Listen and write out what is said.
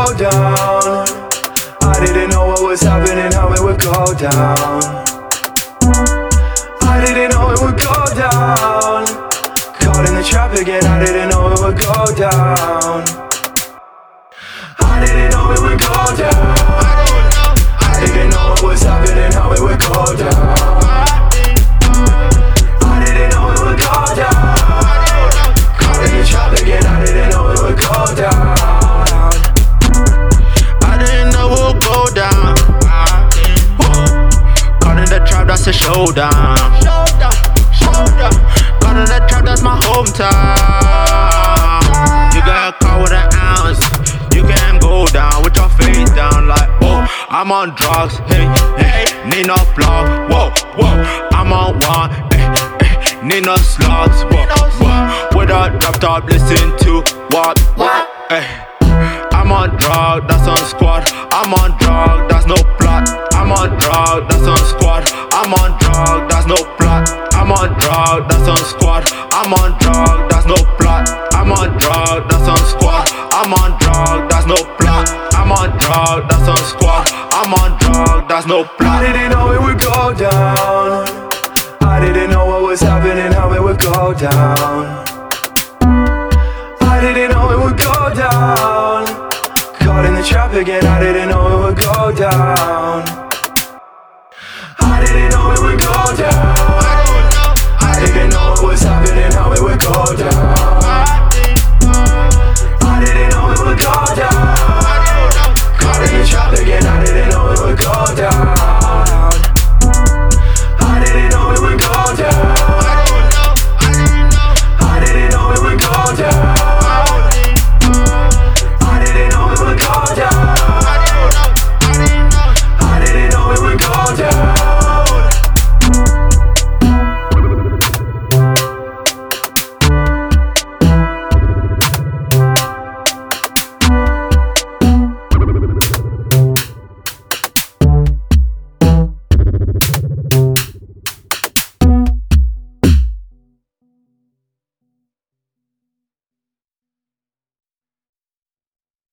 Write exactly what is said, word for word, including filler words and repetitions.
go down. I didn't know what was happening, how it would go down. I didn't know it would go down. Caught in the trap again, I didn't know it would go down. I didn't know it would go down. I didn't know what was happening, how it would go down. I didn't know it would go down. Caught in the trap again, I didn't know it would go down. I didn't know it would go down. Caught in the trap, that's a showdown. Caught in the trap, that's my hometown. You got caught with an ounce. You can go down with your face down like, oh, I'm on drugs, hey, hey, need no plug, whoa, whoa, I'm on one, hey, hey, need no slugs, whoa, whoa, with a drop top, listen to what, what, hey, I'm on drug, that's on squad, I'm on drug, that's no plot, I'm on drug, that's on squad, I'm on drug, that's no plot, I'm on drug, that's on squad, I'm on drug, that's no plot, I'm on drug, that's on squad, I'm on drug, that's no plot, I'm on drug, that's on squad, I'm on drug, that's no plot. I didn't know it would go down. I didn't know what was happening, how it would go down. I didn't know it would go down. Caught in the trap again, I didn't know it would go down. I didn't know it would go down. I didn't know what was happening, how it would go down.